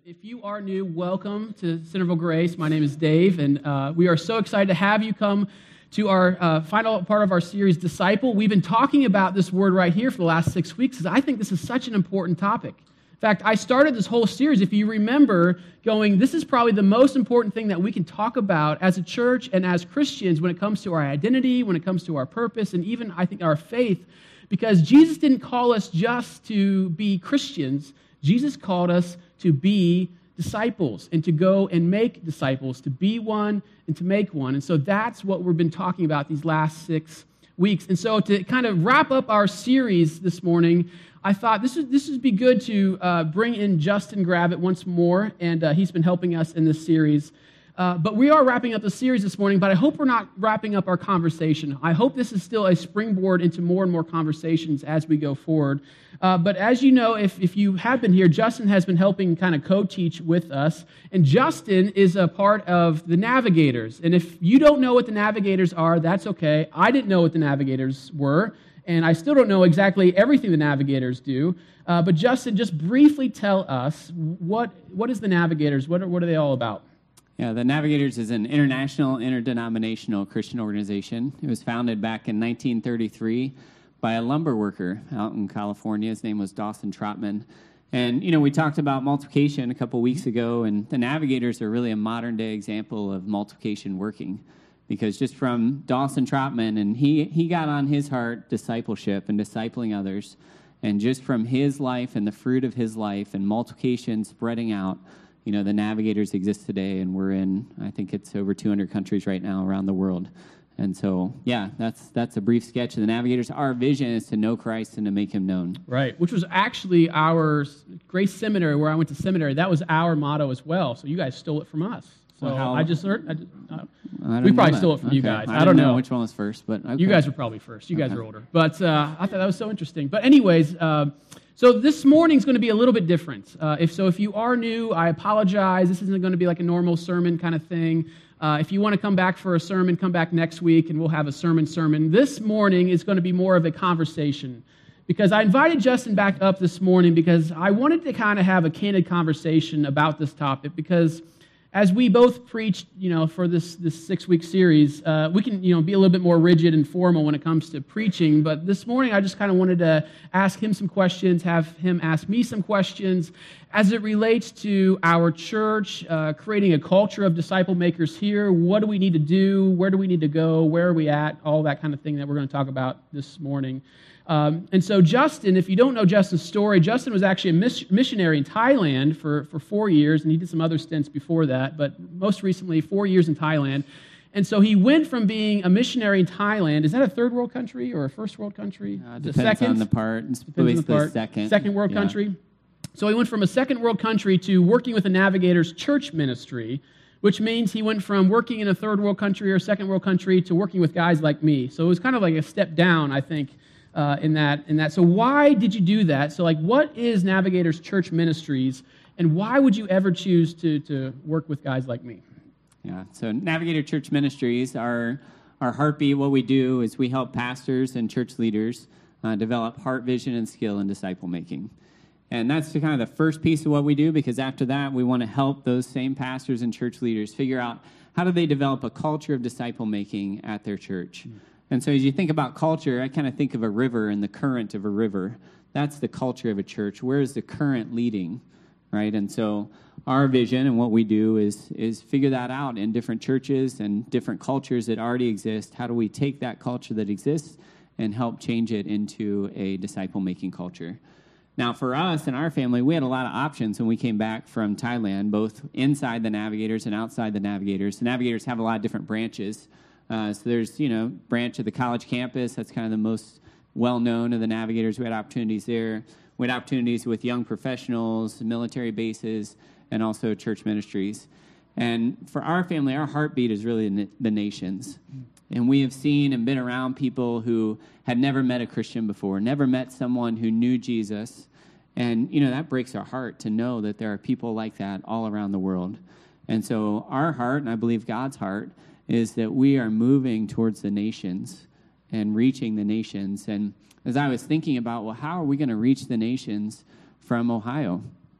If you are new, welcome to Centerville Grace. My name is Dave, and we are so excited to have you come to our final part of our series, Disciple. We've been talking about this word right here for the last 6 weeks because I think this is such an important topic. In fact, I started this whole series, if you remember, going, this is probably the most important thing that we can talk about as a church and as Christians when it comes to our identity, when it comes to our purpose, and even, I think, our faith, because Jesus didn't call us just to be Christians. Jesus called us to be disciples and to go and make disciples, to be one and to make one. And so that's what we've been talking about these last 6 weeks. And so to kind of wrap up our series this morning, I thought this would be good to bring in Justin Gravitt once more, and he's been helping us in this series. But we are wrapping up the series this morning, but I hope we're not wrapping up our conversation. I hope this is still a springboard into more and more conversations as we go forward. But as you know, if you have been here, Justin has been helping kind of co-teach with us. And Justin is a part of the Navigators. And if you don't know what the Navigators are, that's okay. I didn't know what the Navigators were, and I still don't know exactly everything the Navigators do. But Justin, just briefly tell us, what is the Navigators? What are they all about? Yeah, the Navigators is an international, interdenominational Christian organization. It was founded back in 1933 by a lumber worker out in California. His name was Dawson Trotman. And, we talked about multiplication a couple weeks ago, and the Navigators are really a modern-day example of multiplication working. Because just from Dawson Trotman, and he got on his heart discipleship and discipling others, and just from his life and the fruit of his life and multiplication spreading out, the Navigators exist today, and we're in, I think it's over 200 countries right now around the world. And so, yeah, that's a brief sketch of the Navigators. Our vision is to know Christ and to make him known. Right, which was actually our Grace Seminary, where I went to seminary. That was our motto as well, so you guys stole it from us. So well, I just learned. We probably stole it from you guys. I don't know which one was first, but okay. You guys were probably first. You guys are older. But I thought that was so interesting. But anyways, so this morning's going to be a little bit different. If you are new, I apologize. This isn't going to be like a normal sermon kind of thing. If you want to come back for a sermon, come back next week, and we'll have a sermon. This morning is going to be more of a conversation, because I invited Justin back up this morning because I wanted to kind of have a candid conversation about this topic, because as we both preached, for this 6-week series, we can, be a little bit more rigid and formal when it comes to preaching. But this morning, I just kind of wanted to ask him some questions, have him ask me some questions as it relates to our church, creating a culture of disciple makers here. What do we need to do? Where do we need to go? Where are we at? All that kind of thing that we're going to talk about this morning. And so Justin, if you don't know Justin's story, Justin was actually a missionary in Thailand for 4 years, and he did some other stints before that, but most recently 4 years in Thailand. And so he went from being a missionary in Thailand. Is that a third world country or a first world country? Depends on the part. It's the second. Second world country. So he went from a second world country to working with the Navigators church ministry, which means he went from working in a third world country or second world country to working with guys like me. So it was kind of like a step down, I think, in that. So why did you do that? So what is Navigators Church Ministries, and why would you ever choose to work with guys like me? Yeah, so Navigator Church Ministries, our heartbeat, what we do is we help pastors and church leaders develop heart, vision, and skill in disciple making. And that's kind of the first piece of what we do, because after that, we want to help those same pastors and church leaders figure out how do they develop a culture of disciple making at their church. And so as you think about culture, I kind of think of a river and the current of a river. That's the culture of a church. Where is the current leading, right? And so our vision and what we do is figure that out in different churches and different cultures that already exist. How do we take that culture that exists and help change it into a disciple-making culture? Now, for us and our family, we had a lot of options when we came back from Thailand, both inside the Navigators and outside the Navigators. The Navigators have a lot of different branches. So there's, branch of the college campus. That's kind of the most well-known of the Navigators. We had opportunities there. We had opportunities with young professionals, military bases, and also church ministries. And for our family, our heartbeat is really the nations. And we have seen and been around people who had never met a Christian before, never met someone who knew Jesus. And, that breaks our heart to know that there are people like that all around the world. And so our heart, and I believe God's heart, is that we are moving towards the nations and reaching the nations. And as I was thinking about, how are we going to reach the nations from Ohio?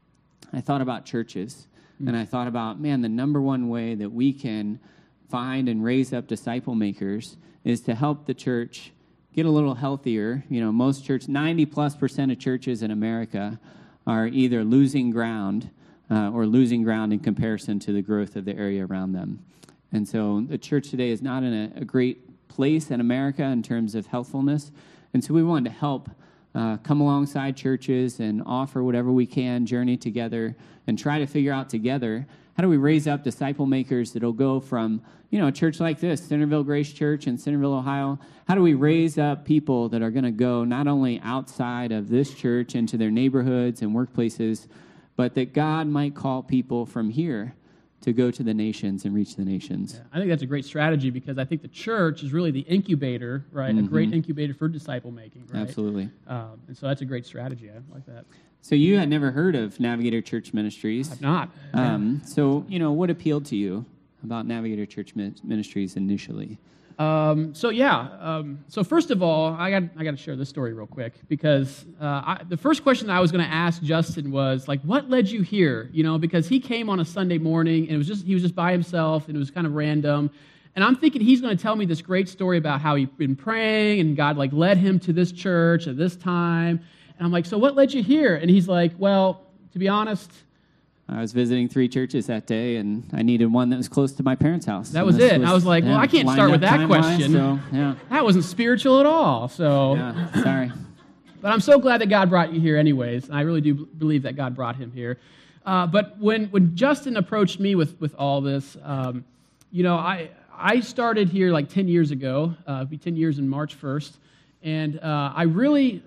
I thought about churches, and I thought about, man, the number one way that we can find and raise up disciple makers is to help the church get a little healthier. You know, most 90+% of churches in America are either losing ground or losing ground in comparison to the growth of the area around them. And so the church today is not in a great place in America in terms of healthfulness. And so we wanted to help come alongside churches and offer whatever we can, journey together, and try to figure out together, how do we raise up disciple makers that'll go from, you know, a church like this, Centerville Grace Church in Centerville, Ohio? How do we raise up people that are going to go not only outside of this church into their neighborhoods and workplaces, but that God might call people from here to go to the nations and reach the nations? Yeah, I think that's a great strategy because I think the church is really the incubator, right? A great incubator for disciple making, right? Absolutely. And so that's a great strategy. I like that. So you had never heard of Navigator Church Ministries. I've not. So, you know, what appealed to you about Navigator Church Ministries initially? So first of all, I got to share this story real quick because the first question I was going to ask Justin was like, what led you here? You know, because he came on a Sunday morning and he was just by himself and it was kind of random. And I'm thinking he's going to tell me this great story about how he'd been praying and God like led him to this church at this time. And I'm like, so what led you here? And he's like, well, to be honest, I was visiting 3 churches that day, and I needed one that was close to my parents' house. That was it. And I was like, well, I can't start with that question. So, yeah. That wasn't spiritual at all. So, yeah, sorry. But I'm so glad that God brought you here anyways. I really do believe that God brought him here. But when Justin approached me with all this, you know, I started here like 10 years ago. It'll be 10 years in March 1st. And I really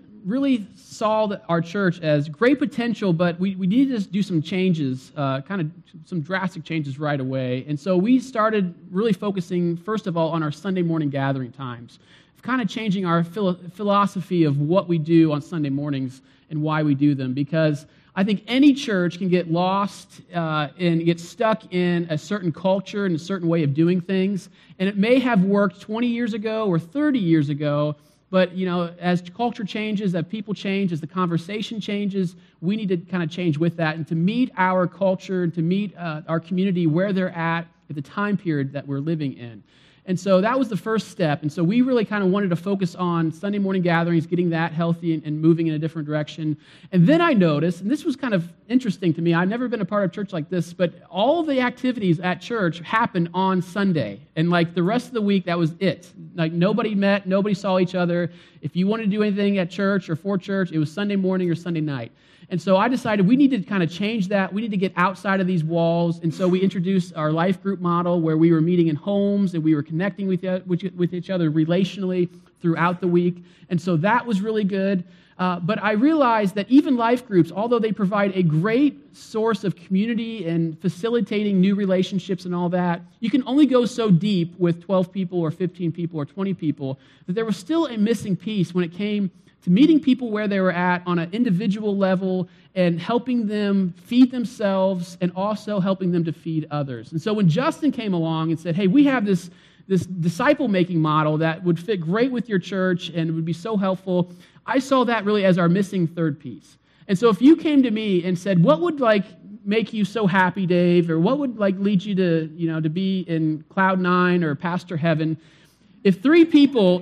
saw our church as great potential, but we needed to do some changes, kind of some drastic changes right away. And so we started really focusing, first of all, on our Sunday morning gathering times, kind of changing our philosophy of what we do on Sunday mornings and why we do them, because I think any church can get lost and get stuck in a certain culture and a certain way of doing things, and it may have worked 20 years ago or 30 years ago. But, you know, as culture changes, as people change, as the conversation changes, we need to kind of change with that and to meet our culture and to meet our community where they're at the time period that we're living in. And so that was the first step. And so we really kind of wanted to focus on Sunday morning gatherings, getting that healthy and moving in a different direction. And then I noticed, and this was kind of interesting to me, I've never been a part of church like this, but all the activities at church happened on Sunday. And like the rest of the week, that was it. Like nobody met, nobody saw each other. If you wanted to do anything at church or for church, it was Sunday morning or Sunday night. And so I decided we need to kind of change that. We need to get outside of these walls. And so we introduced our life group model where we were meeting in homes and we were connecting with each other relationally throughout the week. And so that was really good. But I realized that even life groups, although they provide a great source of community and facilitating new relationships and all that, you can only go so deep with 12 people or 15 people or 20 people, that there was still a missing piece when it came to meeting people where they were at on an individual level and helping them feed themselves and also helping them to feed others. And so when Justin came along and said, hey, we have this disciple-making model that would fit great with your church and would be so helpful, I saw that really as our missing third piece. And so if you came to me and said, what would make you so happy, Dave, or what would lead you to be in cloud 9 or pastor heaven? If people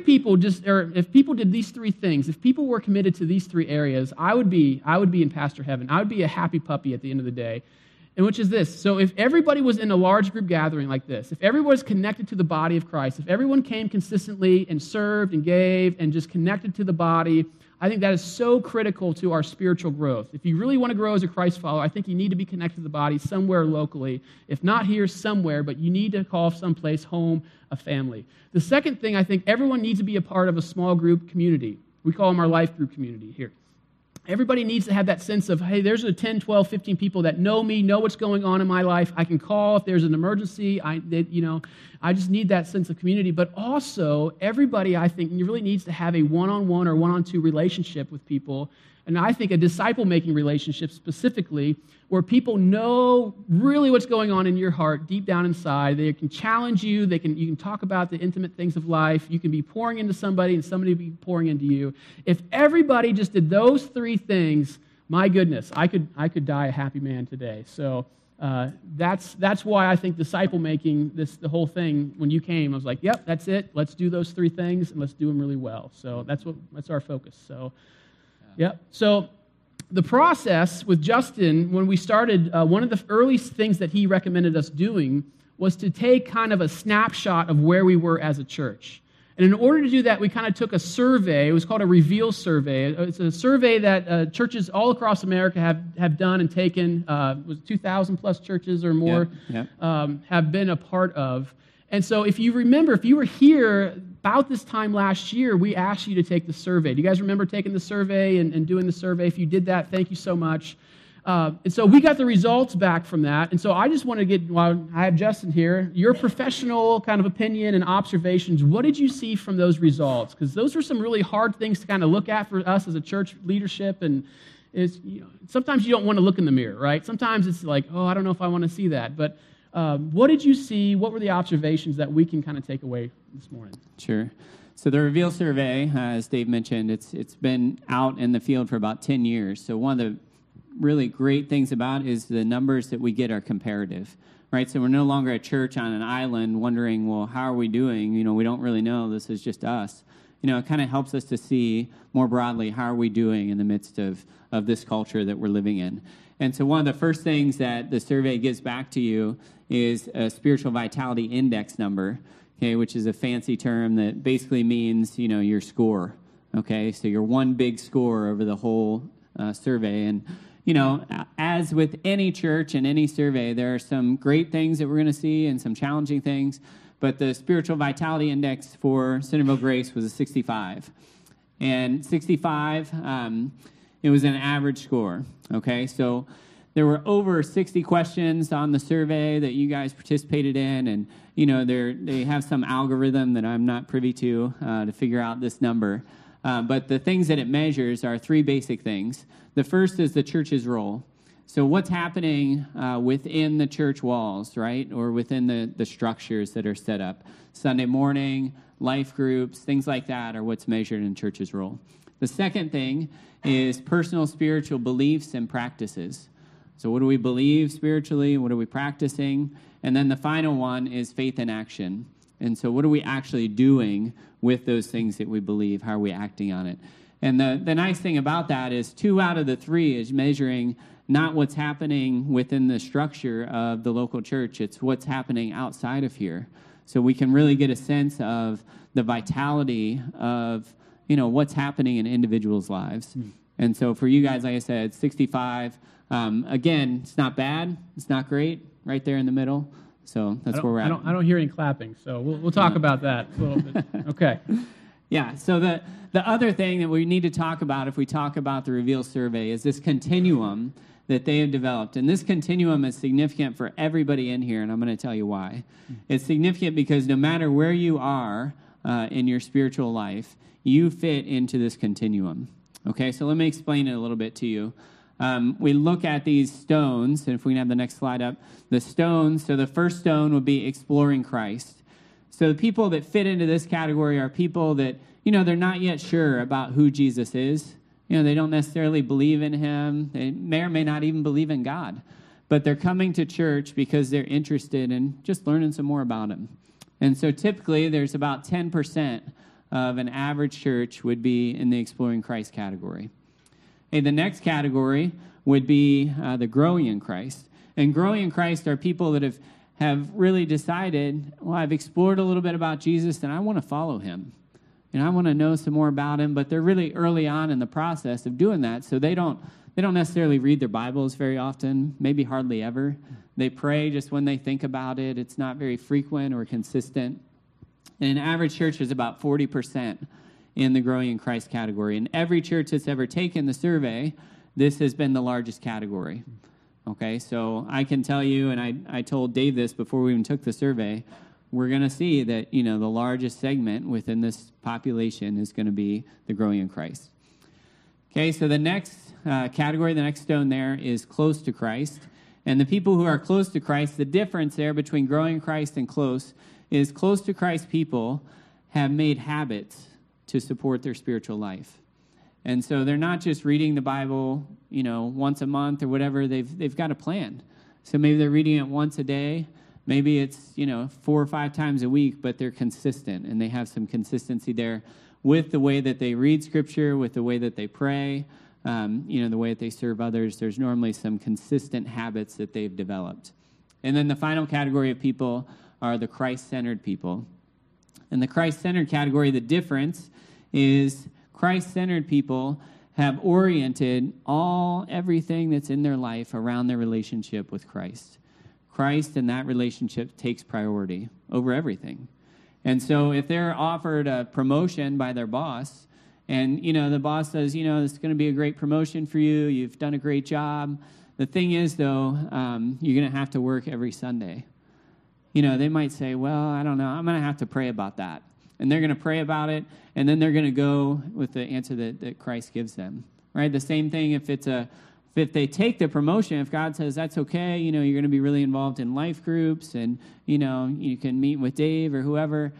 did these 3 things, if people were committed to these 3 areas, I would be in pastor heaven. I would be a happy puppy at the end of the day. And which is this. So if everybody was in a large group gathering like this, if everyone was connected to the body of Christ, if everyone came consistently and served and gave and just connected to the body, I think that is so critical to our spiritual growth. If you really want to grow as a Christ follower, I think you need to be connected to the body somewhere locally. If not here, somewhere, but you need to call someplace home, a family. The second thing, I think everyone needs to be a part of a small group community. We call them our life group community here. Everybody needs to have that sense of, hey, there's 10, 12, 15 people that know me, know what's going on in my life. I can call if there's an emergency. I just need that sense of community. But also, everybody, I think, really needs to have a one-on-one or one-on-two relationship with people. And I think a disciple-making relationship specifically, where people know really what's going on in your heart deep down inside. They can challenge you. You can talk about the intimate things of life. You can be pouring into somebody and somebody be pouring into you. If everybody just did those 3 things, my goodness, I could die a happy man today. So that's why I think disciple making, the whole thing, when you came, I was like, yep, that's it. Let's do those 3 things, and let's do them really well. So that's our focus. So, yep. So the process with Justin, when we started, one of the early things that he recommended us doing was to take kind of a snapshot of where we were as a church. And in order to do that, we kind of took a survey. It was called a Reveal survey. It's a survey that churches all across America have done and taken. Was 2,000 plus churches or more have been a part of. And so if you remember, if you were here about this time last year, we asked you to take the survey. Do you guys remember taking the survey and doing the survey? If you did that, thank you so much. And so we got the results back from that. And so I just want to get, while I have Justin here, your professional kind of opinion and observations. What did you see from those results? Because those were some really hard things to kind of look at for us as a church leadership. And sometimes you don't want to look in the mirror, right? Sometimes it's like, oh, I don't know if I want to see that. But what did you see? What were the observations that we can kind of take away this morning? Sure. So the Reveal survey, as Dave mentioned, it's been out in the field for about 10 years. So one of the really great things about is the numbers that we get are comparative, right? So we're no longer a church on an island wondering, well, how are we doing? We don't really know. This is just us. It kind of helps us to see more broadly, how are we doing in the midst of this culture that we're living in? And so one of the first things that the survey gives back to you is a spiritual vitality index number, okay, which is a fancy term that basically means, your score, okay? So your one big score over the whole survey. And as with any church and any survey, there are some great things that we're going to see and some challenging things, but the spiritual vitality index for Centerville Grace was a 65. And 65, it was an average score, okay? So there were over 60 questions on the survey that you guys participated in, and, they have some algorithm that I'm not privy to figure out this number. But the things that it measures are 3 basic things. The first is the church's role. So what's happening within the church walls, right, or within the structures that are set up. Sunday morning, life groups, things like that are what's measured in church's role. The second thing is personal spiritual beliefs and practices. So what do we believe spiritually? What are we practicing? And then the final one is faith in action. And so what are we actually doing with those things that we believe? How are we acting on it? And the nice thing about that is 2 out of the 3 is measuring not what's happening within the structure of the local church, it's what's happening outside of here. So we can really get a sense of the vitality of, what's happening in individuals' lives. And so for you guys, like I said, 65. Again, it's not bad. It's not great. Right there in the middle. So that's where we're at. I don't hear any clapping, so we'll talk about that a little bit. Okay. Yeah, so the other thing that we need to talk about if we talk about the Reveal survey is this continuum that they have developed. And this continuum is significant for everybody in here, and I'm going to tell you why. It's significant because no matter where you are in your spiritual life, you fit into this continuum. Okay, so let me explain it a little bit to you. We look at these stones, and if we can have the next slide up, the stones, so the first stone would be exploring Christ. So the people that fit into this category are people that, they're not yet sure about who Jesus is. They don't necessarily believe in him. They may or may not even believe in God. But they're coming to church because they're interested in just learning some more about him. And so typically there's about 10% of an average church would be in the exploring Christ category. Okay, the next category would be the growing in Christ. And growing in Christ are people that have really decided, well, I've explored a little bit about Jesus and I want to follow him. I want to know some more about him, but they're really early on in the process of doing that, so they don't necessarily read their Bibles very often, maybe hardly ever. They pray just when they think about it. It's not very frequent or consistent. And an average church is about 40% in the growing in Christ category. And every church that's ever taken the survey, this has been the largest category. Okay, so I can tell you, and I told Dave this before we even took the survey, we're going to see that, the largest segment within this population is going to be the growing in Christ. Okay, so the next category, the next stone there is close to Christ. And the people who are close to Christ, the difference there between growing in Christ and close is close to Christ people have made habits to support their spiritual life. And so they're not just reading the Bible, once a month or whatever. They've got a plan. So maybe they're reading it once a day. Maybe it's, 4 or 5 times a week, but they're consistent, and they have some consistency there with the way that they read Scripture, with the way that they pray, the way that they serve others. There's normally some consistent habits that they've developed. And then the final category of people are the Christ-centered people. In the Christ-centered category, the difference is Christ-centered people have oriented everything that's in their life around their relationship with Christ. Christ and that relationship takes priority over everything. And so if they're offered a promotion by their boss, and, the boss says, this is going to be a great promotion for you, you've done a great job. The thing is, though, you're going to have to work every Sunday. They might say, well, I don't know, I'm going to have to pray about that. And they're going to pray about it, and then they're going to go with the answer that Christ gives them, right? The same thing if they take the promotion, if God says that's okay, you're going to be really involved in life groups, and, you can meet with Dave or whoever,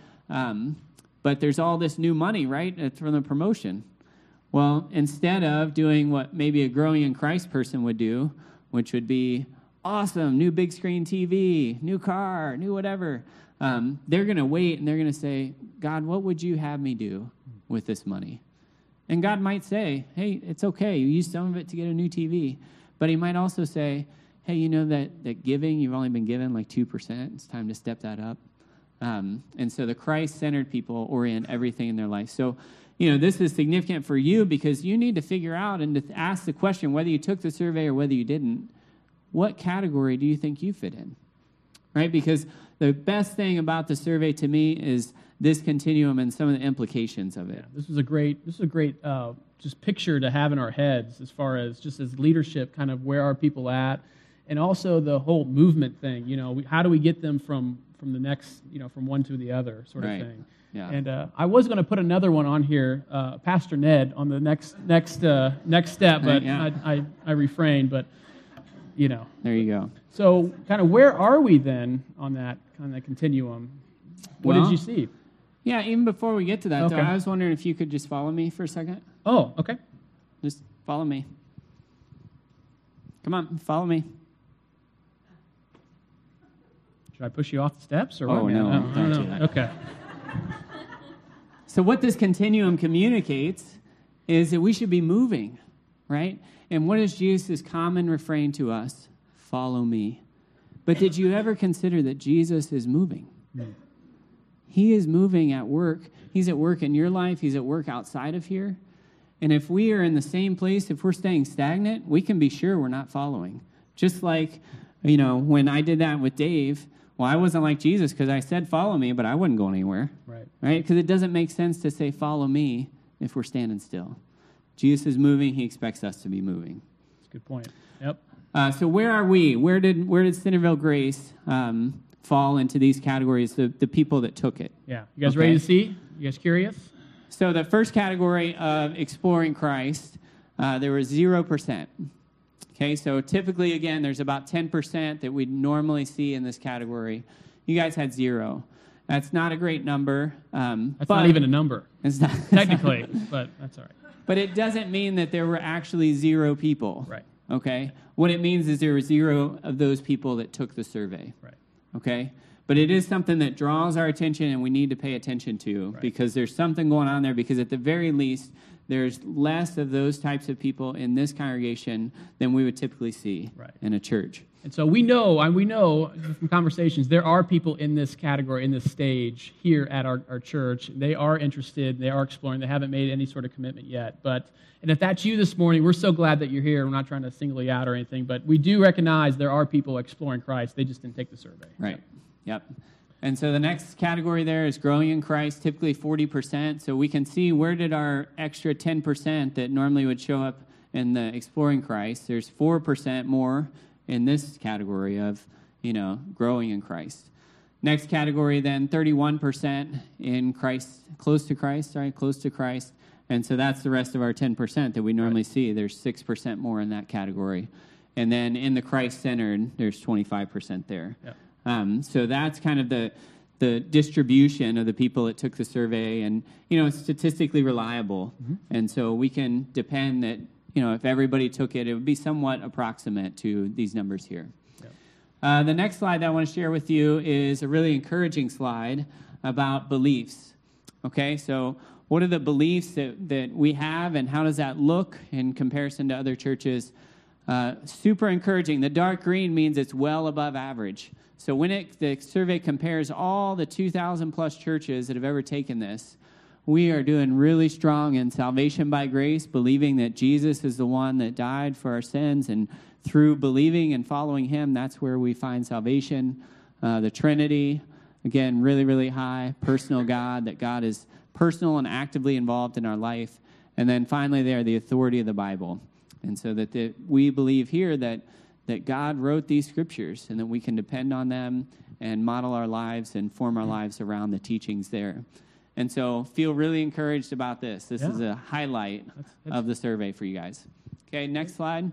but there's all this new money, right, from the promotion. Well, instead of doing what maybe a growing in Christ person would do, which would be awesome, new big screen TV, new car, new whatever, they're going to wait and they're going to say, God, what would you have me do with this money? And God might say, hey, it's okay. You use some of it to get a new TV. But he might also say, hey, that giving, you've only been given like 2%. It's time to step that up. And so the Christ-centered people orient everything in their life. So, this is significant for you because you need to figure out and to ask the question, whether you took the survey or whether you didn't, what category do you think you fit in? Right? Because the best thing about the survey to me is this continuum and some of the implications of it. Yeah, this is a great just picture to have in our heads as far as just as leadership, kind of where are people at, and also the whole movement thing. How do we get them from the next, from one to the other sort of right. thing. Yeah. And I was going to put another one on here, Pastor Ned, on the next step, but yeah. I refrained. But there you go. So, kind of, where are we then on that kind of continuum? What did you see? Yeah, even before we get to that, Okay. though, I was wondering if you could just follow me for a second. Oh, okay. Just follow me. Come on, follow me. Should I push you off the steps or Oh, what? no, don't no. do that. Okay. So what this continuum communicates is that we should be moving, right? And what is Jesus' common refrain to us? Follow me. But did you ever consider that Jesus is moving? He is moving at work. He's at work in your life. He's at work outside of here. And if we are in the same place, if we're staying stagnant, we can be sure we're not following. Just like, when I did that with Dave, well, I wasn't like Jesus because I said follow me, but I wasn't going anywhere. Right. Because it doesn't make sense to say follow me if we're standing still. Jesus is moving. He expects us to be moving. That's a good point. Yep. So where are we? Where did Centerville Grace fall into these categories, the people that took it? Yeah. You guys ready to see? You guys curious? So the first category of exploring Christ, there was 0%. Okay, so typically, again, there's about 10% that we normally see in this category. You guys had 0. That's not a great number. That's not even a number. It's not Technically, but that's all right. But it doesn't mean that there were actually 0 people. Right. Okay? What it means is there were 0 of those people that took the survey. Right. Okay? But it is something that draws our attention and we need to pay attention to because there's something going on there, because at the very least, there's less of those types of people in this congregation than we would typically see in a church. And so we know from conversations, there are people in this category, in this stage here at our church. They are interested. They are exploring. They haven't made any sort of commitment yet. And if that's you this morning, we're so glad that you're here. We're not trying to single you out or anything, but we do recognize there are people exploring Christ. They just didn't take the survey. Right. Yep. And so the next category there is growing in Christ, typically 40%. So we can see where did our extra 10% that normally would show up in the exploring Christ. There's 4% more in this category of, growing in Christ. Next category then, 31% in Christ, close to Christ. And so that's the rest of our 10% that we normally see. There's 6% more in that category. And then in the Christ-centered, there's 25% there. Yep. So that's kind of the the distribution of the people that took the survey, and it's statistically reliable, and so we can depend that if everybody took it, it would be somewhat approximate to these numbers here. Yep. The next slide that I want to share with you is a really encouraging slide about beliefs. Okay, so what are the beliefs that we have, and how does that look in comparison to other churches? Super encouraging. The dark green means it's well above average. So when the survey compares all the 2,000 plus churches that have ever taken this, we are doing really strong in salvation by grace, believing that Jesus is the one that died for our sins, and through believing and following him, that's where we find salvation. The Trinity, again, really, really high. Personal God, that God is personal and actively involved in our life. And then finally there, the authority of the Bible. And so that we believe here that God wrote these scriptures and that we can depend on them and model our lives and form our lives around the teachings there. And so feel really encouraged about this. This is a highlight of the survey for you guys. Okay, next slide.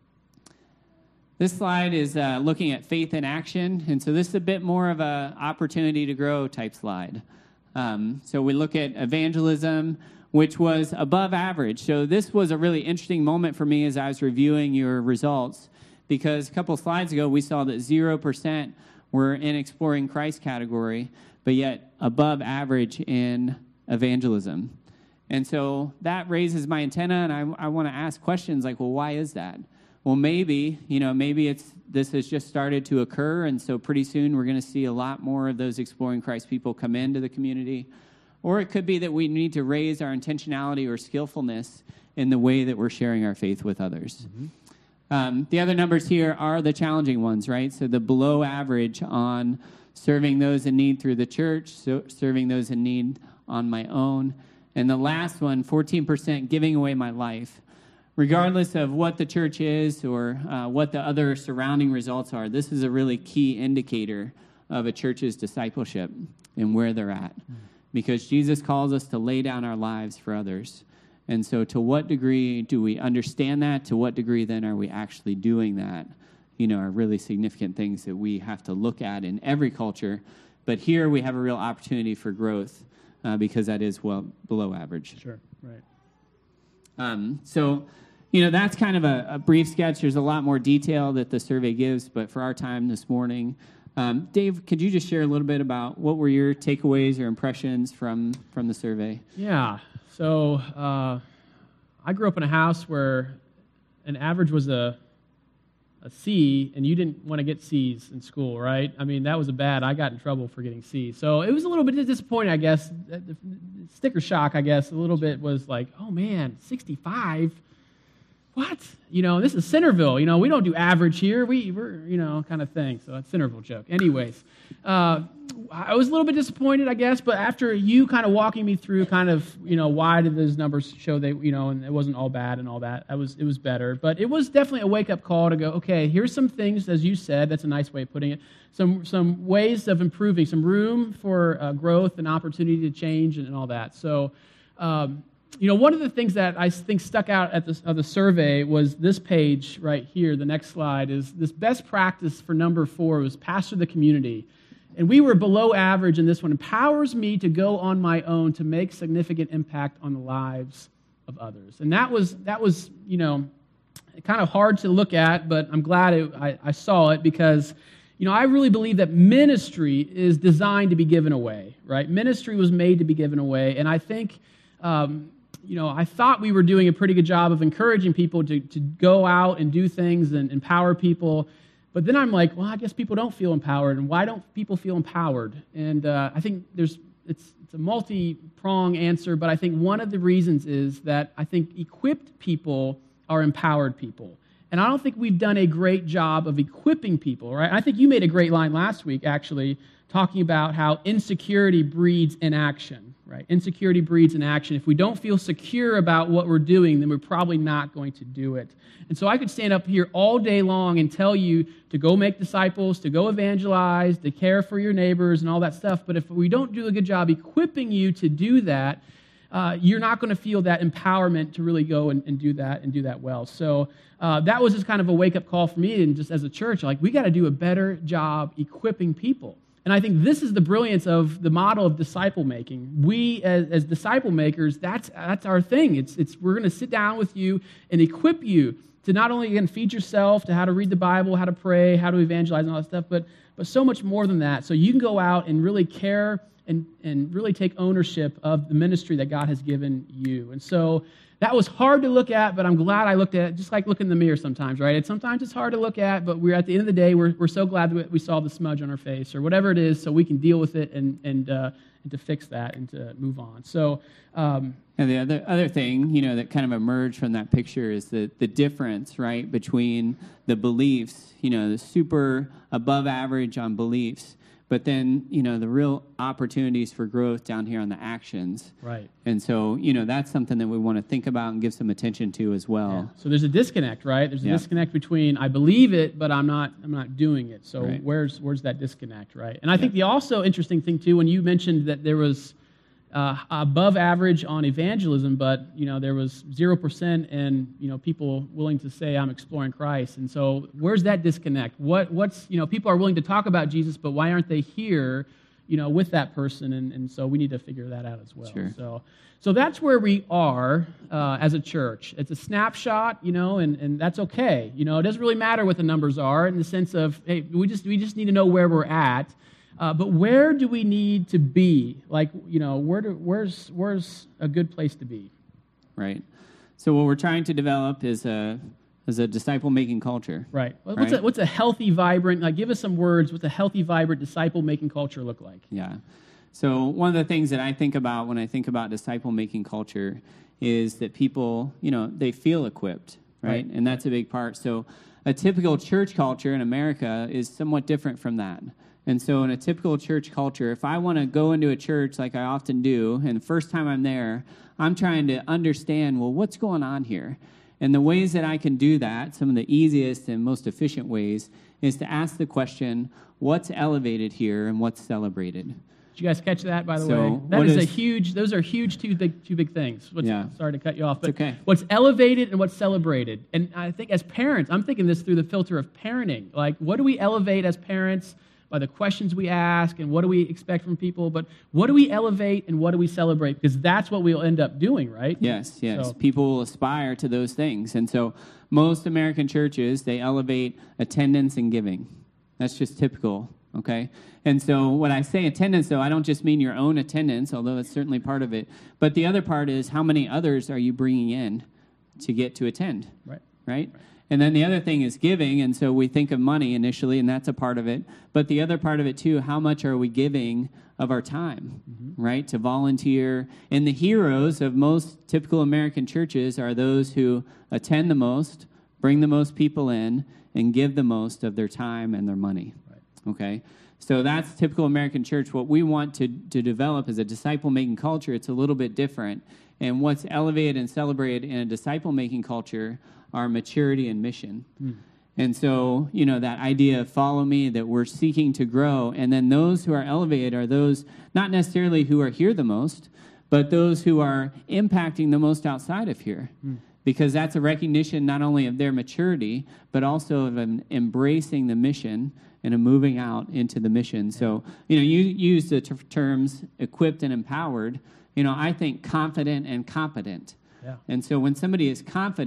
This slide is looking at faith in action. And so this is a bit more of an opportunity to grow type slide. So we look at evangelism, which was above average. So this was a really interesting moment for me as I was reviewing your results, because a couple slides ago, we saw that 0% were in Exploring Christ category, but yet above average in evangelism. And so that raises my antenna, and I want to ask questions like, well, why is that? Well, maybe this has just started to occur, and so pretty soon we're going to see a lot more of those Exploring Christ people come into the community. Or it could be that we need to raise our intentionality or skillfulness in the way that we're sharing our faith with others. The other numbers here are the challenging ones, right? So the below average on serving those in need through the church, serving those in need on my own. And the last one, 14%, giving away my life. Regardless of what the church is or what the other surrounding results are, this is a really key indicator of a church's discipleship and where they're at. Because Jesus calls us to lay down our lives for others. And so to what degree do we understand that? To what degree then are we actually doing that? Are really significant things that we have to look at in every culture. But here we have a real opportunity for growth because that is well below average. Sure, right. So that's kind of a brief sketch. There's a lot more detail that the survey gives, but for our time this morning, Dave, could you just share a little bit about what were your takeaways or impressions from the survey? Yeah. So I grew up in a house where an average was a C, and you didn't want to get C's in school, right? I mean, that was I got in trouble for getting C's. So it was a little bit disappointing, I guess. Sticker shock, I guess, a little bit was like, oh man, 65? What? This is Centerville. We don't do average here. We're kind of thing. So that's Centerville joke. Anyways, I was a little bit disappointed, I guess, but after you kind of walking me through kind of, why did those numbers show they, and it wasn't all bad and all that, it was better. But it was definitely a wake-up call to go, okay, here's some things, as you said, that's a nice way of putting it, some ways of improving, some room for growth and opportunity to change and all that. So, one of the things that I think stuck out at the survey was this page right here. The next slide is this best practice for number 4 was pastor the community. And we were below average in this one. Empowers me to go on my own to make significant impact on the lives of others. And that was kind of hard to look at, but I'm glad I saw it because, I really believe that ministry is designed to be given away, right? Ministry was made to be given away. And I think, I thought we were doing a pretty good job of encouraging people to go out and do things and empower people. But then I'm like, well, I guess people don't feel empowered. And why don't people feel empowered? And I think it's a multi-prong answer, but I think one of the reasons is that I think equipped people are empowered people. And I don't think we've done a great job of equipping people, right? I think you made a great line last week, actually, talking about how insecurity breeds inaction, right? Insecurity breeds inaction. If we don't feel secure about what we're doing, then we're probably not going to do it. And so I could stand up here all day long and tell you to go make disciples, to go evangelize, to care for your neighbors and all that stuff. But if we don't do a good job equipping you to do that, you're not going to feel that empowerment to really go and do that well. So that was just kind of a wake-up call for me, and just as a church, like we got to do a better job equipping people. And I think this is the brilliance of the model of disciple making. We, as disciple makers, that's our thing. We're going to sit down with you and equip you to not only, again, feed yourself, to how to read the Bible, how to pray, how to evangelize, and all that stuff, but so much more than that. So you can go out and really care and really take ownership of the ministry that God has given you. And so that was hard to look at, but I'm glad I looked at it, just like looking in the mirror sometimes, right? Sometimes it's hard to look at, but we're at the end of the day, we're so glad that we saw the smudge on our face or whatever it is, so we can deal with it and to fix that and to move on. So, and the other thing, that kind of emerged from that picture is the difference, right, between the beliefs, the super above average on beliefs, but then, the real opportunities for growth down here on the actions. Right. And so, that's something that we want to think about and give some attention to as well. Yeah. So there's a disconnect, right? There's a disconnect between I believe it, but I'm not doing it. So right. where's that disconnect, right? And I think the also interesting thing, too, when you mentioned that there was above average on evangelism, but there was 0% and people willing to say I'm exploring Christ. And so where's that disconnect? What's people are willing to talk about Jesus, but why aren't they here with that person? And so we need to figure that out as well. Sure. So that's where we are as a church. It's a snapshot, and that's okay. It doesn't really matter what the numbers are in the sense of, hey, we just need to know where we're at. But where do we need to be? Like, where's a good place to be? Right. So what we're trying to develop is a disciple-making culture. Right. What's a healthy, vibrant, give us some words, what's a healthy, vibrant, disciple-making culture look like? Yeah. So one of the things that I think about when I think about disciple-making culture is that people, they feel equipped, right? And that's a big part. So a typical church culture in America is somewhat different from that. And so in a typical church culture, if I want to go into a church like I often do, and the first time I'm there, I'm trying to understand, well, what's going on here? And the ways that I can do that, some of the easiest and most efficient ways, is to ask the question, what's elevated here and what's celebrated? Did you guys catch that, by the way? Those are huge two big things. Sorry to cut you off, but okay. What's elevated and what's celebrated. And I think as parents, I'm thinking this through the filter of parenting. Like, what do we elevate as parents by the questions we ask and what do we expect from people, but what do we elevate and what do we celebrate? Because that's what we'll end up doing, right? Yes. So, people will aspire to those things. And so most American churches, they elevate attendance and giving. That's just typical, okay? And so when I say attendance, though, I don't just mean your own attendance, although that's certainly part of it, but the other part is how many others are you bringing in to get to attend, right? And then the other thing is giving, and so we think of money initially, and that's a part of it. But the other part of it, too, how much are we giving of our time, right, to volunteer? And the heroes of most typical American churches are those who attend the most, bring the most people in, and give the most of their time and their money, okay? So that's typical American church. What we want to develop is a disciple-making culture. It's a little bit different. And what's elevated and celebrated in a disciple-making culture are maturity and mission. And so, that idea of follow me, that we're seeking to grow. And then those who are elevated are those not necessarily who are here the most, but those who are impacting the most outside of here. Because that's a recognition not only of their maturity, but also of embracing the mission and moving out into the mission. So, you use the terms equipped and empowered. I think confident and competent. Yeah. And so when somebody is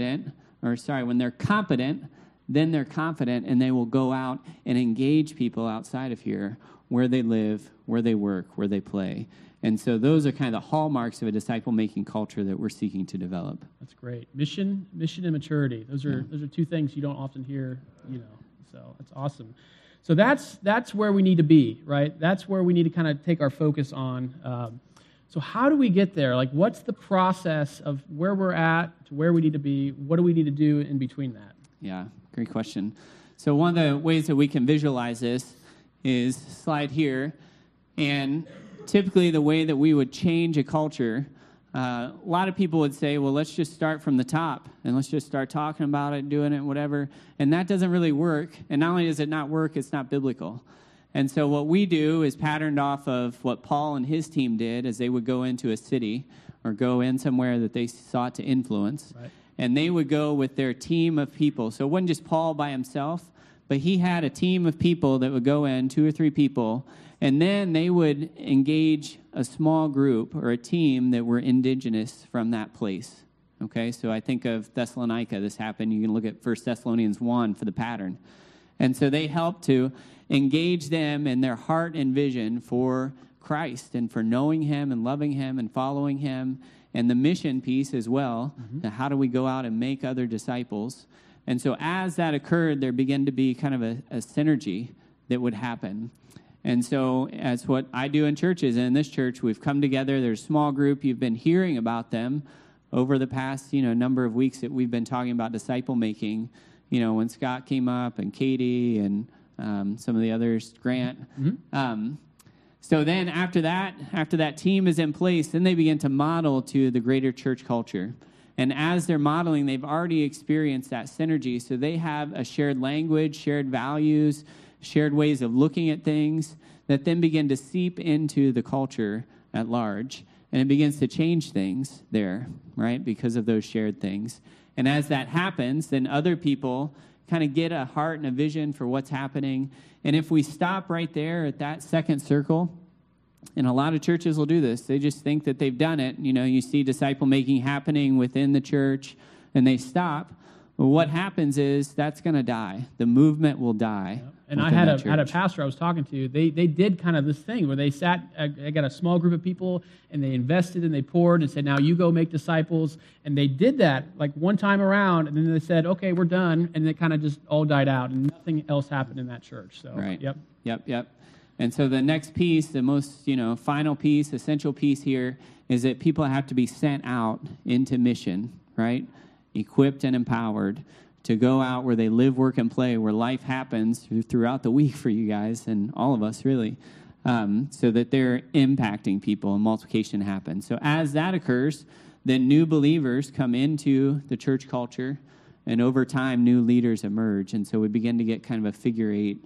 when they're competent, then they're confident, and they will go out and engage people outside of here, where they live, where they work, where they play. And so those are kind of the hallmarks of a disciple-making culture that we're seeking to develop. That's great. Mission and maturity. Those are two things you don't often hear, So that's awesome. So that's where we need to be, right? That's where we need to kind of take our focus on. So how do we get there? Like, what's the process of where we're at to where we need to be? What do we need to do in between that? Yeah, great question. So one of the ways that we can visualize this is slide here. And typically the way that we would change a culture, a lot of people would say, well, let's just start from the top and let's just start talking about it, doing it, whatever. And that doesn't really work. And not only does it not work, it's not biblical. And so what we do is patterned off of what Paul and his team did as they would go into a city or go in somewhere that they sought to influence. Right. And they would go with their team of people. So it wasn't just Paul by himself, but he had a team of people that would go in, 2 or 3 people, and then they would engage a small group or a team that were indigenous from that place. Okay, so I think of Thessalonica. This happened. You can look at 1 Thessalonians 1 for the pattern. And so they helped to engage them in their heart and vision for Christ and for knowing him and loving him and following him, and the mission piece as well. How do we go out and make other disciples? And so as that occurred, there began to be kind of a synergy that would happen. And so as what I do in churches, and in this church, we've come together. There's a small group. You've been hearing about them over the past, number of weeks that we've been talking about disciple making. When Scott came up and Katie and some of the others, Grant. So then after that team is in place, then they begin to model to the greater church culture. And as they're modeling, they've already experienced that synergy. So they have a shared language, shared values, shared ways of looking at things that then begin to seep into the culture at large. And it begins to change things there, right, because of those shared things. And as that happens, then other people kind of get a heart and a vision for what's happening. And if we stop right there at that second circle, and a lot of churches will do this, they just think that they've done it. You see disciple making happening within the church, and they stop. Well, what happens is that's going to die. The movement will die. Yep. And I had a pastor I was talking to. They did kind of this thing where they sat. I got a small group of people, and they invested and they poured and said, "Now you go make disciples." And they did that like one time around, and then they said, "Okay, we're done," and it kind of just all died out, and nothing else happened in that church. So, right. Yep. And so the next piece, the most final piece, essential piece here, is that people have to be sent out into mission, right? Equipped and empowered to go out where they live, work, and play, where life happens throughout the week for you guys and all of us, really, so that they're impacting people and multiplication happens. So as that occurs, then new believers come into the church culture, and over time, new leaders emerge. And so we begin to get kind of a figure 8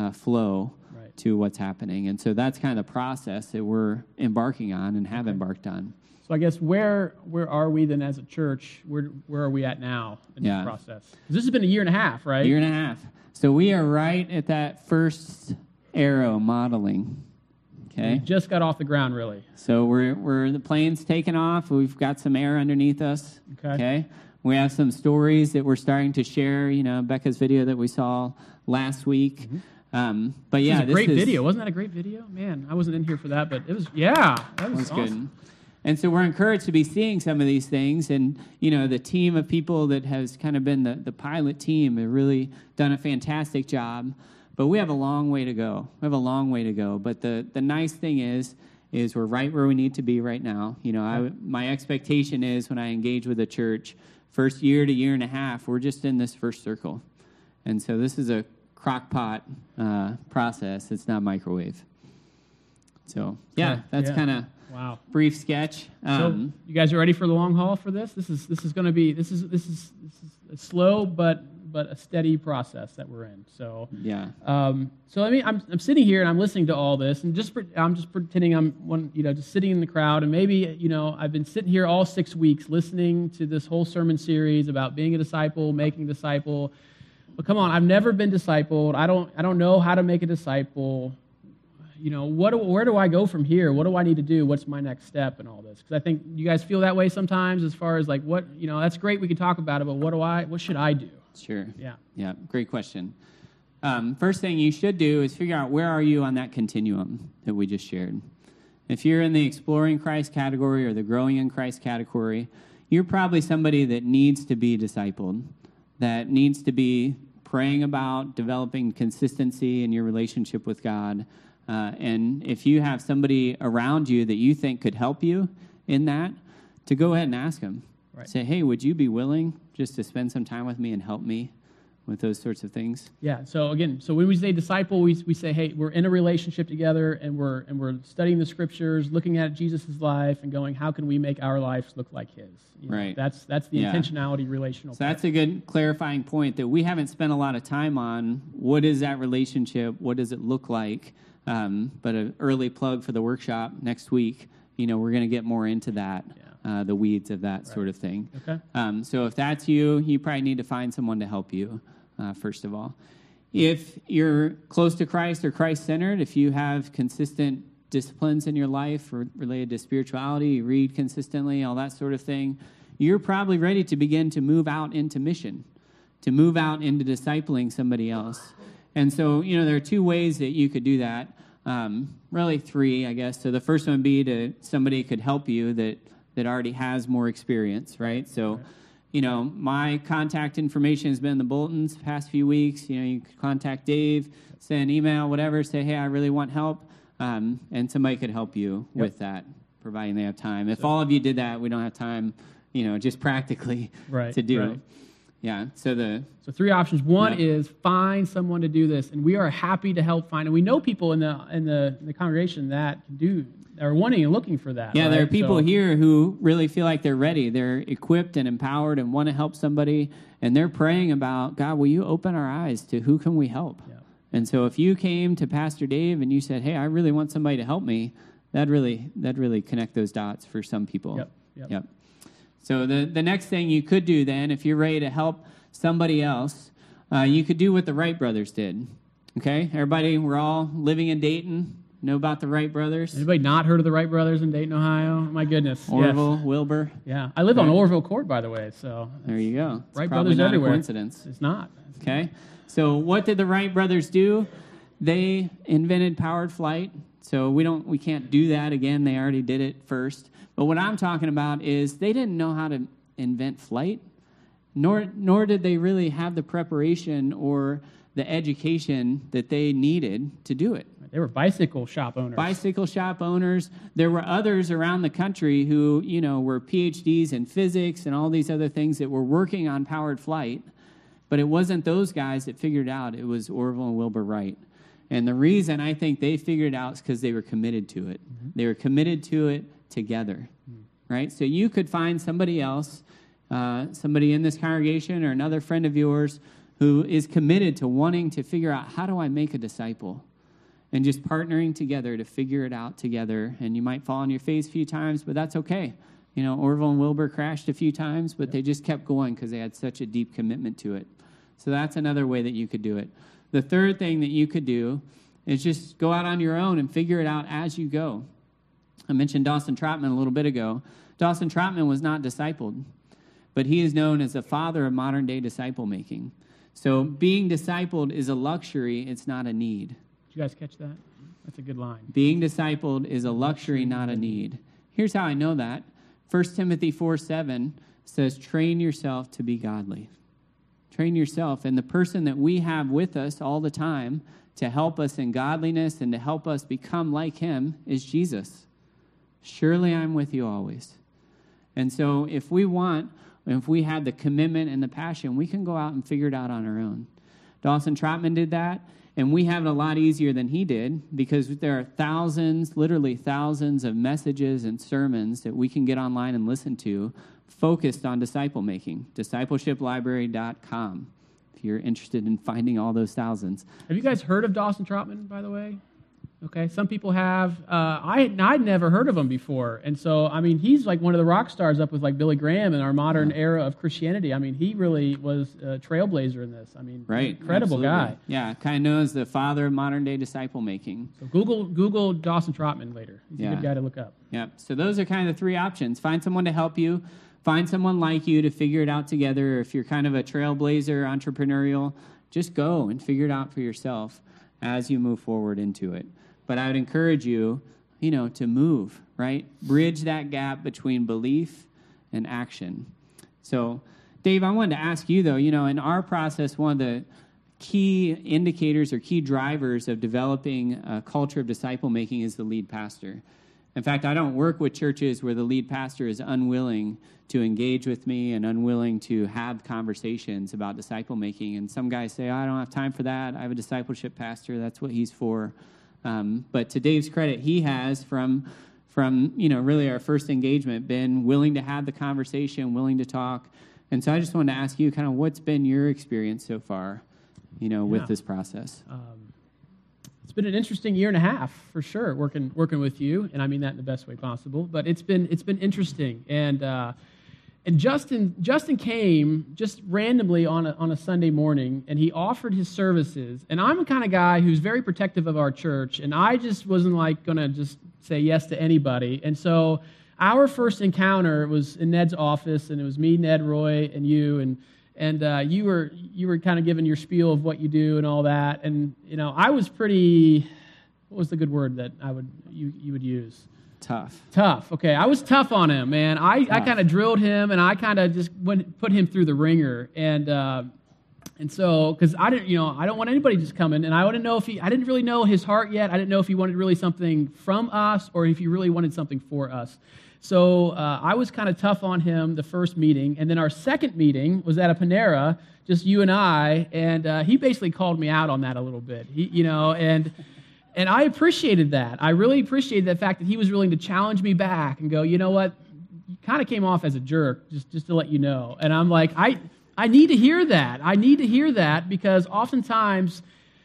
flow to what's happening. And so that's kind of the process that we're embarking on and have embarked on. So I guess where are we then as a church? Where are we at now in this process? This has been a year and a half, right? Year and a half. So we are right at that first arrow modeling. Okay. We just got off the ground, really. So we're the plane's taking off. We've got some air underneath us. Okay. We have some stories that we're starting to share. Becca's video that we saw last week. But yeah, this was a great video. Wasn't that a great video? Man, I wasn't in here for that, but it was. Yeah, that was awesome. Good. And so we're encouraged to be seeing some of these things. And, the team of people that has kind of been the pilot team have really done a fantastic job. But we have a long way to go. But the nice thing is we're right where we need to be right now. My expectation is when I engage with a church, first year to year and a half, we're just in this first circle. And so this is a crock pot process. It's not microwave. So, that's kind of... Wow. Brief sketch. So you guys are ready for the long haul for this? This is going to be this is a slow but a steady process that we're in. So So I'm sitting here and I'm listening to all this, and I'm just pretending I'm one, just sitting in the crowd, and maybe I've been sitting here all 6 weeks listening to this whole sermon series about being a disciple, making a disciple. But come on, I've never been discipled. I don't know how to make a disciple. Where do I go from here? What do I need to do? What's my next step and all this? Because I think you guys feel that way sometimes as far as like what, that's great, we can talk about it, but what should I do? Sure. Yeah. Great question. First thing you should do is figure out where are you on that continuum that we just shared. If you're in the exploring Christ category or the growing in Christ category, you're probably somebody that needs to be discipled, that needs to be praying about developing consistency in your relationship with God. And if you have somebody around you that you think could help you in that, to go ahead and ask them. Right. Say, hey, would you be willing just to spend some time with me and help me with those sorts of things? Yeah. So again, when we say disciple, we say, hey, we're in a relationship together, and we're studying the scriptures, looking at Jesus' life, and going, how can we make our lives look like His? Right. That's the intentionality relational. So that's a good clarifying point that we haven't spent a lot of time on. What is that relationship? What does it look like? But an early plug for the workshop next week. We're going to get more into that, the weeds of that sort of thing. Okay. So if that's you probably need to find someone to help you, first of all. if you're close to Christ or Christ-centered, if you have consistent disciplines in your life related to spirituality, you read consistently, all that sort of thing, you're probably ready to begin to move out into mission, to move out into discipling somebody else. And so, there are two ways that you could do that. Really three, I guess. So the first one would be to somebody could help you that already has more experience, right? So, my contact information has been in the bulletins the past few weeks. You could contact Dave, send an email, whatever, say, hey, I really want help. And somebody could help you with that, providing they have time. If all of you did that, we don't have time, just practically to do. Right. Yeah. So three options. One is find someone to do this, and we are happy to help find. And we know people in the congregation that are wanting and looking for that. Yeah, right? There are people here who really feel like they're ready. They're equipped and empowered and want to help somebody, and they're praying about, God, will you open our eyes to who can we help? Yeah. And so if you came to Pastor Dave and you said, hey, I really want somebody to help me, that'd really connect those dots for some people. Yep. So the next thing you could do then, if you're ready to help somebody else, you could do what the Wright brothers did. Okay? Everybody, we're all living in Dayton. Know about the Wright brothers? Anybody not heard of the Wright brothers in Dayton, Ohio? My goodness. Orville, Wilbur. Yeah. I live on Orville Court, by the way. So there you go. Wright brothers not everywhere. A coincidence. It's not. Okay. So what did the Wright brothers do? They invented powered flight. So we can't do that again. They already did it first. But what I'm talking about is they didn't know how to invent flight, nor did they really have the preparation or the education that they needed to do it. They were bicycle shop owners. Bicycle shop owners. There were others around the country who, were PhDs in physics and all these other things that were working on powered flight. But it wasn't those guys that figured it out. It was Orville and Wilbur Wright. And the reason I think they figured it out is because they were committed to it. Mm-hmm. They were committed to it together, right? So you could find somebody else, somebody in this congregation or another friend of yours who is committed to wanting to figure out, how do I make a disciple? And just partnering together to figure it out together. And you might fall on your face a few times, but that's okay. Orville and Wilbur crashed a few times, but they just kept going because they had such a deep commitment to it. So that's another way that you could do it. The third thing that you could do is just go out on your own and figure it out as you go. I mentioned Dawson Trotman a little bit ago. Dawson Trotman was not discipled, but he is known as the father of modern-day disciple making. So being discipled is a luxury, it's not a need. Did you guys catch that? That's a good line. Being discipled is a luxury, not a need. Here's how I know that. 1 Timothy 4:7 says, train yourself to be godly. Train yourself. And the person that we have with us all the time to help us in godliness and to help us become like him is Jesus. Surely I'm with you always. And so if we have the commitment and the passion, we can go out and figure it out on our own. Dawson Trotman did that, and we have it a lot easier than he did because there are thousands, literally thousands of messages and sermons that we can get online and listen to focused on disciple making. Discipleshiplibrary.com if you're interested in finding all those thousands. Have you guys heard of Dawson Trotman, by the way? Okay, some people have. I'd never heard of him before. And so, he's like one of the rock stars up with like Billy Graham in our modern era of Christianity. He really was a trailblazer in this. Right, incredible guy. Yeah, kind of known as the father of modern-day disciple making. So Google Dawson Trotman later. He's a good guy to look up. Yeah, so those are kind of the three options. Find someone to help you. Find someone like you to figure it out together. If you're kind of a trailblazer, entrepreneurial, just go and figure it out for yourself as you move forward into it. But I would encourage you, to move, right? Bridge that gap between belief and action. So, Dave, I wanted to ask you, though, in our process, one of the key indicators or key drivers of developing a culture of disciple making is the lead pastor. In fact, I don't work with churches where the lead pastor is unwilling to engage with me and unwilling to have conversations about disciple making. And some guys say, I don't have time for that. I have a discipleship pastor. That's what he's for. But to Dave's credit, he has, from really our first engagement, been willing to have the conversation, willing to talk. And so I just wanted to ask you kind of what's been your experience so far, with this process. It's been an interesting year and a half, for sure, working with you, and I mean that in the best way possible. But it's been interesting, and And Justin came just randomly on a Sunday morning, and he offered his services. And I'm the kind of guy who's very protective of our church, and I just wasn't like going to just say yes to anybody. And so our first encounter was in Ned's office, and it was me, Ned, Roy, and you, and you were kind of giving your spiel of what you do and all that. And I was pretty. What was the good word that you would use? Tough. Okay, I was tough on him, man. I kind of drilled him, and I kind of just put him through the ringer, and so because I don't want anybody just coming, and I wouldn't know I didn't really know his heart yet. I didn't know if he wanted really something from us or if he really wanted something for us. So I was kind of tough on him the first meeting, and then our second meeting was at a Panera, just you and I, and he basically called me out on that a little bit. And I appreciated that. I really appreciated the fact that he was willing to challenge me back and go, you know what, you kind of came off as a jerk, just to let you know. And I'm like, I need to hear that. I need to hear that because oftentimes,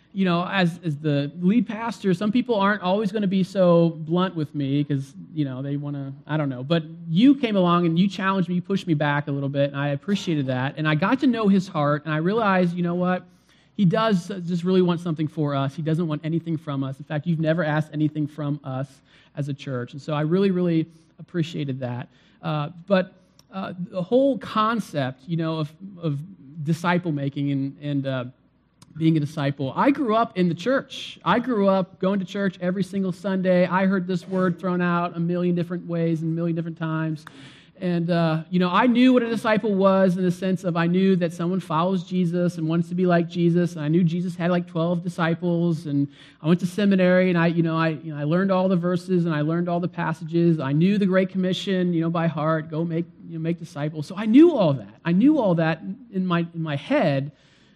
as the lead pastor, some people aren't always going to be so blunt with me because, they want to, I don't know. But you came along and you challenged me, you pushed me back a little bit, and I appreciated that. And I got to know his heart, and I realized, you know what, he does just really want something for us. He doesn't want anything from us. In fact, you've never asked anything from us as a church. And so I really, really appreciated that. But the whole concept, of disciple making and being a disciple, I grew up in the church. I grew up going to church every single Sunday. I heard this word thrown out a million different ways and a million different times. And, I knew what a disciple was in the sense of I knew that someone follows Jesus and wants to be like Jesus. And I knew Jesus had like 12 disciples. And I went to seminary and I learned all the verses and I learned all the passages. I knew the Great Commission, by heart, go make disciples. So I knew all that. I knew all that in my head.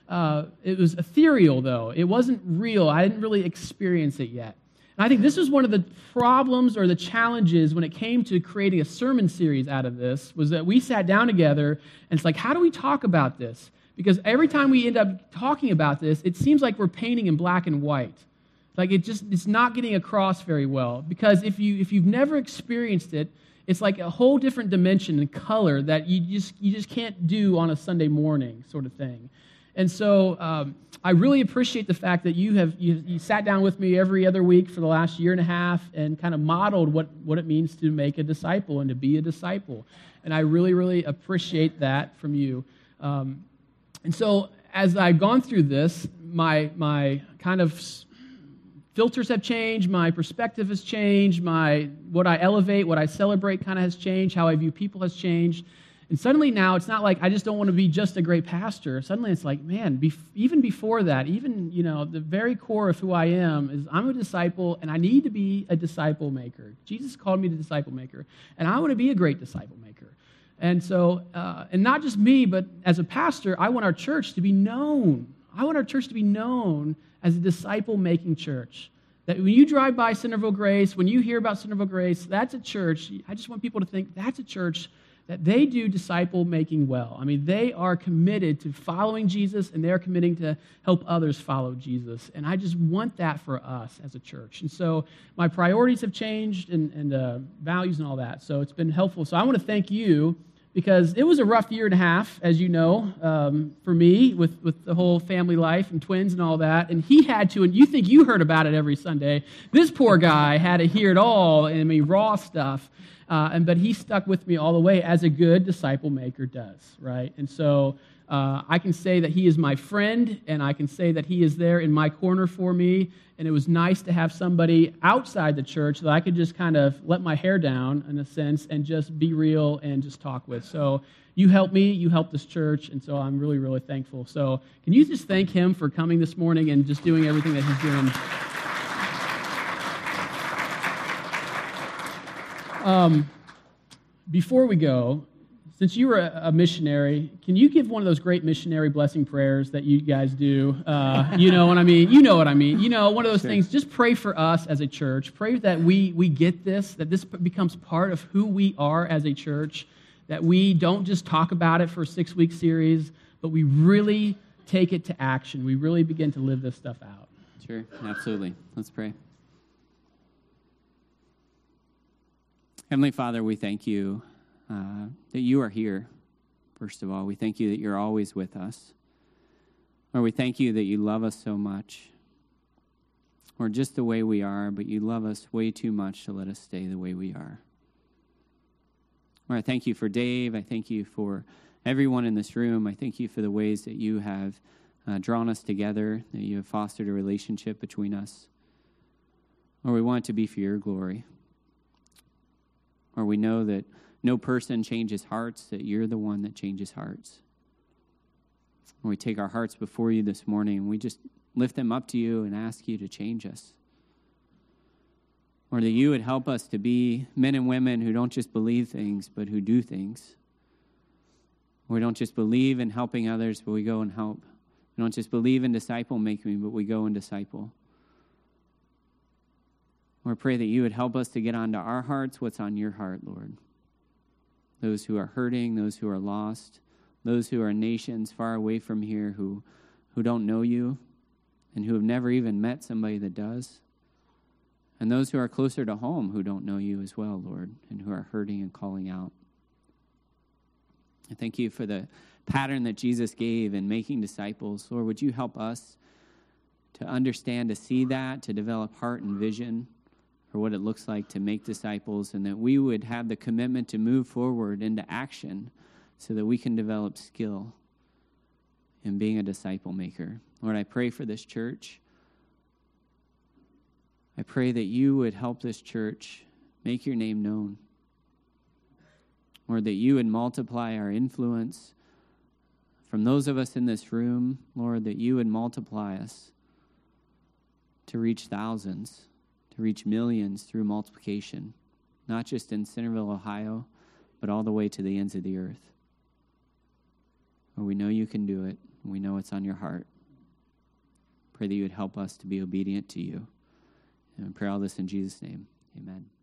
It was ethereal, though. It wasn't real. I didn't really experience it yet. And I think this was one of the problems or the challenges when it came to creating a sermon series out of this, was that we sat down together, and it's like, how do we talk about this? Because every time we end up talking about this, it seems like we're painting in black and white. Like it's not getting across very well. Because if you've never experienced it, it's like a whole different dimension and color that you just can't do on a Sunday morning sort of thing. And so I really appreciate the fact that you sat down with me every other week for the last year and a half and kind of modeled what it means to make a disciple and to be a disciple. And I really, really appreciate that from you. And so as I've gone through this, my kind of filters have changed, my perspective has changed, what I elevate, what I celebrate kind of has changed, how I view people has changed. And suddenly now, it's not like I just don't want to be just a great pastor. Suddenly it's like, man, even before that, even, the very core of who I am is I'm a disciple, and I need to be a disciple maker. Jesus called me the disciple maker, and I want to be a great disciple maker. And so, and not just me, but as a pastor, I want our church to be known. I want our church to be known as a disciple-making church. That when you drive by Centerville Grace, when you hear about Centerville Grace, that's a church. I just want people to think that's a church that they do disciple-making well. I mean, they are committed to following Jesus, and they're committing to help others follow Jesus. And I just want that for us as a church. And so my priorities have changed and values and all that. So it's been helpful. So I want to thank you because it was a rough year and a half, as you know, for me with the whole family life and twins and all that. And he had to, and you think you heard about it every Sunday. This poor guy had to hear it all, raw stuff. But he stuck with me all the way, as a good disciple maker does, right? And so I can say that he is my friend, and I can say that he is there in my corner for me. And it was nice to have somebody outside the church that I could just kind of let my hair down, in a sense, and just be real and just talk with. So you helped me, you helped this church, and so I'm really, really thankful. So can you just thank him for coming this morning and just doing everything that he's doing? Before we go, since you were a missionary, can you give one of those great missionary blessing prayers that you guys do? You know what I mean? You know what I mean. One of those things, just pray for us as a church. Pray that we get this, that this becomes part of who we are as a church, that we don't just talk about it for a 6-week series, but we really take it to action. We really begin to live this stuff out. Sure, absolutely. Let's pray. Heavenly Father, we thank you that you are here, first of all. We thank you that you're always with us. Lord, we thank you that you love us so much. We're just the way we are, but you love us way too much to let us stay the way we are. Lord, I thank you for Dave. I thank you for everyone in this room. I thank you for the ways that you have drawn us together, that you have fostered a relationship between us. Lord, we want it to be for your glory. Lord, we know that no person changes hearts, that you're the one that changes hearts. Lord, we take our hearts before you this morning, and we just lift them up to you and ask you to change us. Or that you would help us to be men and women who don't just believe things, but who do things. We don't just believe in helping others, but we go and help. We don't just believe in disciple making, but we go and disciple. Lord, pray that you would help us to get onto our hearts what's on your heart, Lord. Those who are hurting, those who are lost, those who are nations far away from here who don't know you and who have never even met somebody that does. And those who are closer to home who don't know you as well, Lord, and who are hurting and calling out. I thank you for the pattern that Jesus gave in making disciples. Lord, would you help us to understand, to see that, to develop heart and vision for what it looks like to make disciples, and that we would have the commitment to move forward into action so that we can develop skill in being a disciple maker. Lord, I pray for this church. I pray that you would help this church make your name known. Lord, that you would multiply our influence from those of us in this room. Lord, that you would multiply us to reach thousands, to reach millions through multiplication, not just in Centerville, Ohio, but all the way to the ends of the earth. Lord, we know you can do it. We know it's on your heart. Pray that you would help us to be obedient to you. And I pray all this in Jesus' name. Amen.